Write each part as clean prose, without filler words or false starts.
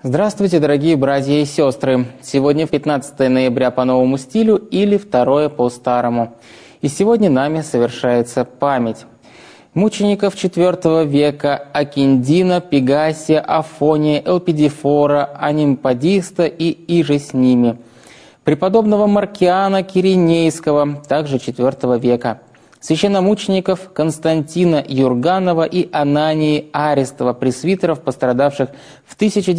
Здравствуйте, дорогие братья и сестры! Сегодня 15 ноября по новому стилю или 2 по старому. И сегодня нами совершается память мучеников IV века Акиндина, Пегасия, Афония, Элпидифора, Анимпадиста и иже с ними, преподобного Маркиана Киринейского, также IV века, священномучеников Константина Юрганова и Анании Арестова, пресвитеров, пострадавших в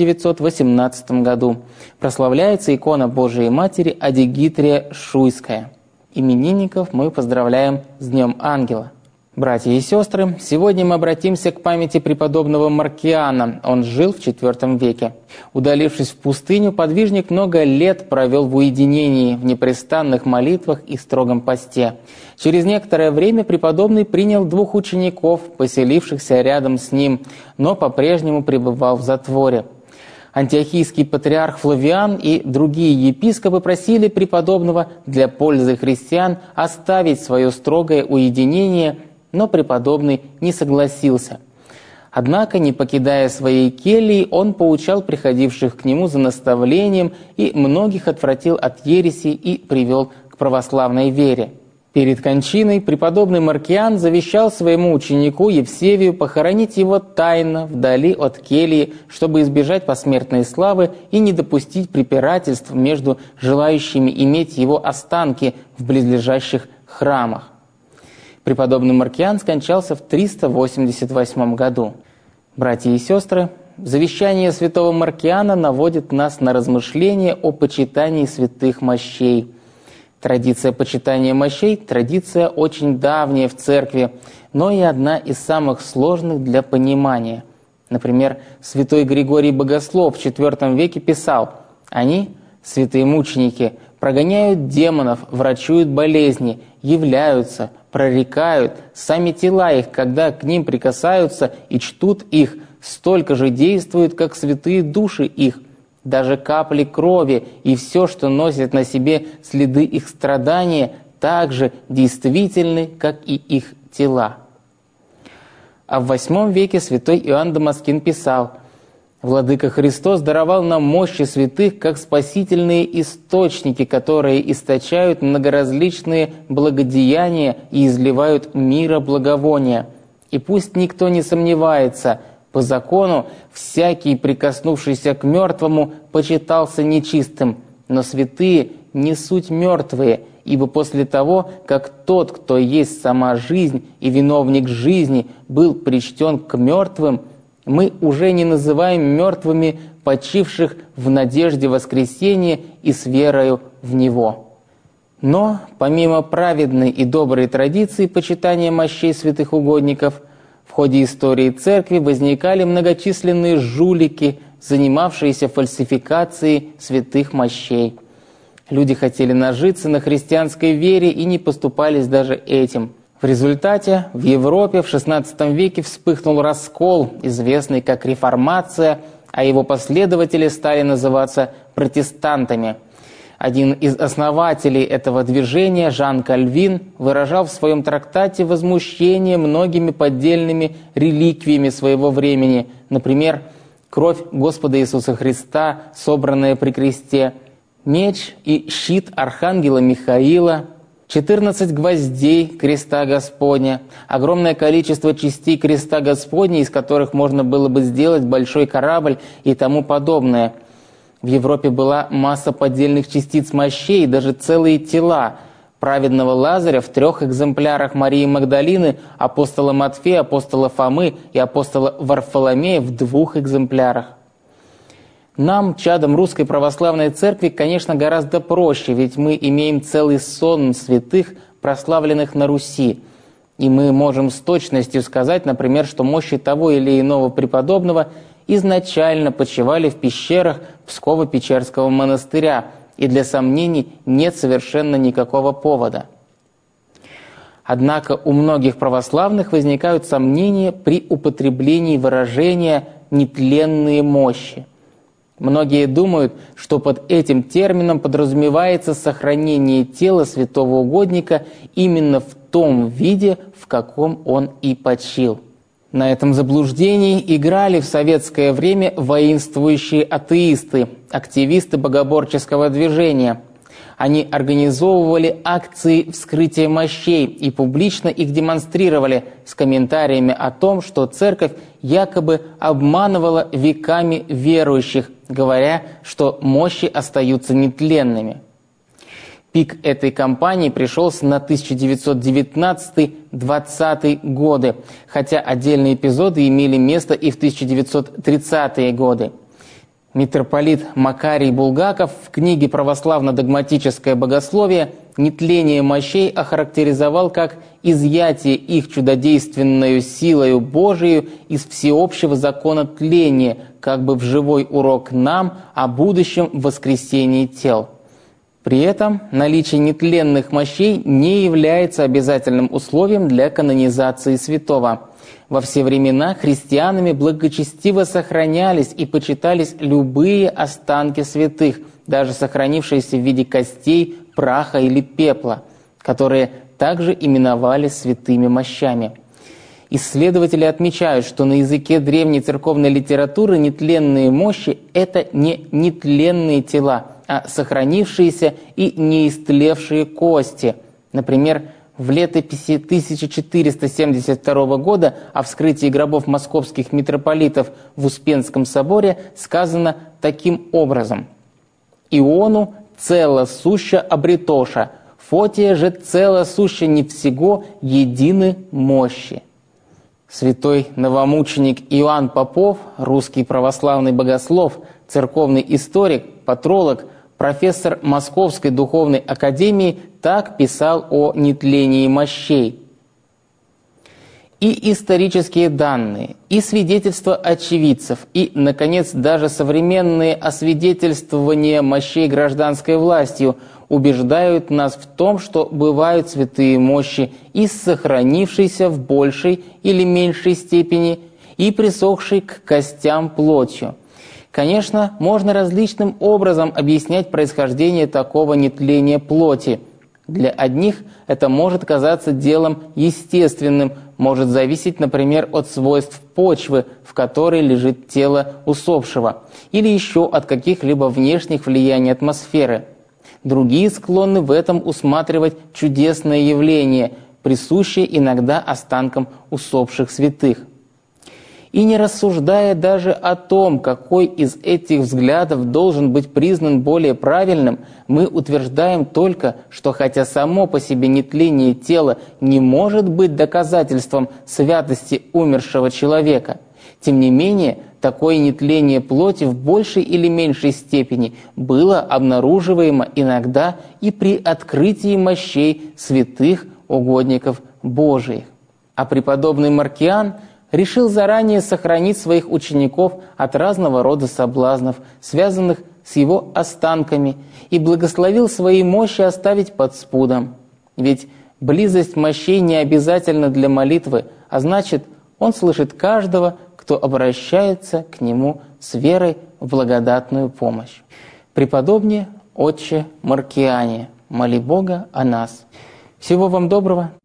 1918 году. Прославляется икона Божией Матери Адигитрия Шуйская. Именинников мы поздравляем с Днем Ангела. Братья и сестры, сегодня мы обратимся к памяти преподобного Маркиана. Он жил в IV веке. Удалившись в пустыню, подвижник много лет провел в уединении, в непрестанных молитвах и строгом посте. Через некоторое время преподобный принял 2 учеников, поселившихся рядом с ним, но по-прежнему пребывал в затворе. Антиохийский патриарх Флавиан и другие епископы просили преподобного для пользы христиан оставить свое строгое уединение, но преподобный не согласился. Однако, не покидая своей кельи, он поучал приходивших к нему за наставлением и многих отвратил от ереси и привел к православной вере. Перед кончиной преподобный Маркиан завещал своему ученику Евсевию похоронить его тайно, вдали от кельи, чтобы избежать посмертной славы и не допустить препирательств между желающими иметь его останки в близлежащих храмах. Преподобный Маркиан скончался в 388 году. Братья и сестры, завещание святого Маркиана наводит нас на размышления о почитании святых мощей. Традиция почитания мощей – традиция очень давняя в церкви, но и одна из самых сложных для понимания. Например, святой Григорий Богослов в IV веке писал: «Они, святые мученики, прогоняют демонов, врачуют болезни, являются, прорекают, сами тела их, когда к ним прикасаются и чтут их, столько же действуют, как святые души их. Даже капли крови и все, что носит на себе следы их страдания, так же действительны, как и их тела». А в VIII веке святой Иоанн Дамаскин писал: «Владыка Христос даровал нам мощи святых, как спасительные источники, которые источают многоразличные благодеяния и изливают мира благовония. И пусть никто не сомневается, по закону всякий, прикоснувшийся к мертвому, почитался нечистым, но святые не суть мертвые, ибо после того, как тот, кто есть сама жизнь и виновник жизни, был причтен к мертвым, мы уже не называем мертвыми почивших в надежде воскресения и с верою в Него». Но, помимо праведной и доброй традиции почитания мощей святых угодников, в ходе истории церкви возникали многочисленные жулики, занимавшиеся фальсификацией святых мощей. Люди хотели нажиться на христианской вере и не поступались даже этим. В результате в Европе в XVI веке вспыхнул раскол, известный как Реформация, а его последователи стали называться протестантами. Один из основателей этого движения, Жан Кальвин, выражал в своем трактате возмущение многими поддельными реликвиями своего времени, например, кровь Господа Иисуса Христа, собранная при кресте, меч и щит архангела Михаила, 14 гвоздей креста Господня, огромное количество частей креста Господня, из которых можно было бы сделать большой корабль и тому подобное. В Европе была масса поддельных частиц мощей, даже целые тела. Праведного Лазаря в 3 экземплярах Марии Магдалины, апостола Матфея, апостола Фомы и апостола Варфоломея в 2 экземплярах. Нам, чадам Русской Православной Церкви, конечно, гораздо проще, ведь мы имеем целый сон святых, прославленных на Руси. И мы можем с точностью сказать, например, что мощи того или иного преподобного изначально почивали в пещерах Псково-Печерского монастыря, и для сомнений нет совершенно никакого повода. Однако у многих православных возникают сомнения при употреблении выражения «нетленные мощи». Многие думают, что под этим термином подразумевается сохранение тела святого угодника именно в том виде, в каком он и почил. На этом заблуждении играли в советское время воинствующие атеисты, активисты богоборческого движения. Они организовывали акции вскрытия мощей и публично их демонстрировали с комментариями о том, что церковь якобы обманывала веками верующих, говоря, что мощи остаются нетленными. Пик этой кампании пришелся на 1919-20 годы, хотя отдельные эпизоды имели место и в 1930-е годы. Митрополит Макарий Булгаков в книге «Православно-догматическое богословие» нетление мощей охарактеризовал как изъятие их чудодейственною силою Божией из всеобщего закона тления, как бы в живой урок нам о будущем воскресении тел. При этом наличие нетленных мощей не является обязательным условием для канонизации святого. Во все времена христианами благочестиво сохранялись и почитались любые останки святых, даже сохранившиеся в виде костей, праха или пепла, которые также именовались святыми мощами. Исследователи отмечают, что на языке древней церковной литературы нетленные мощи – это не нетленные тела, а сохранившиеся и неистлевшие кости. Например, в летописи 1472 года о вскрытии гробов московских митрополитов в Успенском соборе сказано таким образом: «Иону цело суща обретоша, Фотия же цело суща не всего едины мощи». Святой новомученик Иоанн Попов, русский православный богослов, церковный историк, патролог, профессор Московской духовной академии, так писал о нетлении мощей. И исторические данные, и свидетельства очевидцев, и, наконец, даже современные освидетельствования мощей гражданской властью убеждают нас в том, что бывают святые мощи и сохранившиеся в большей или меньшей степени, и присохшей к костям плотью. Конечно, можно различным образом объяснять происхождение такого нетления плоти. Для одних это может казаться делом естественным, может зависеть, например, от свойств почвы, в которой лежит тело усопшего, или еще от каких-либо внешних влияний атмосферы. Другие склонны в этом усматривать чудесное явление, присущее иногда останкам усопших святых. И не рассуждая даже о том, какой из этих взглядов должен быть признан более правильным, мы утверждаем только, что хотя само по себе нетление тела не может быть доказательством святости умершего человека, тем не менее, такое нетление плоти в большей или меньшей степени было обнаруживаемо иногда и при открытии мощей святых угодников Божиих. А преподобный Маркиан решил заранее сохранить своих учеников от разного рода соблазнов, связанных с его останками, и благословил свои мощи оставить под спудом. Ведь близость мощей не обязательна для молитвы, а значит, он слышит каждого, кто обращается к нему с верой в благодатную помощь. Преподобнее отче Маркиане, моли Бога о нас. Всего вам доброго,